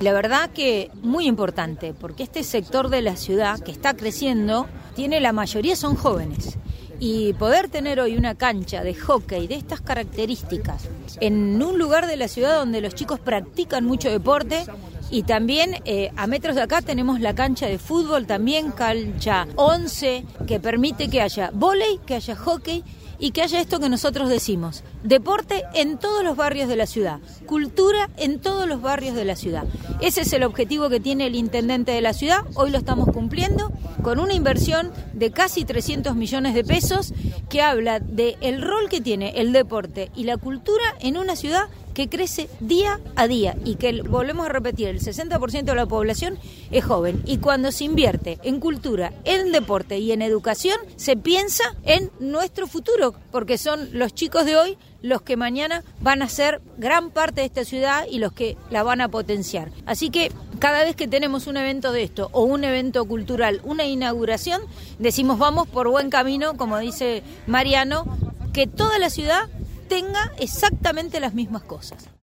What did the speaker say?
La verdad que muy importante, porque este sector de la ciudad que está creciendo, la mayoría son jóvenes. Y poder tener hoy una cancha de hockey de estas características en un lugar de la ciudad donde los chicos practican mucho deporte, y también a metros de acá tenemos la cancha de fútbol, también cancha 11, que permite que haya vóley, que haya hockey y que haya esto que nosotros decimos: deporte en todos los barrios de la ciudad, cultura en todos los barrios de la ciudad. Ese es el objetivo que tiene el intendente de la ciudad. Hoy lo estamos cumpliendo con una inversión de casi 300 millones de pesos que habla del rol que tiene el deporte y la cultura en una ciudad que crece día a día y que, volvemos a repetir, el 60% de la población es joven. Y cuando se invierte en cultura, en deporte y en educación, se piensa en nuestro futuro, porque son los chicos de hoy los que mañana van a ser gran parte de esta ciudad y los que la van a potenciar. Así que cada vez que tenemos un evento de esto o un evento cultural, una inauguración, decimos vamos por buen camino, como dice Mariano, que toda la ciudad tenga exactamente las mismas cosas.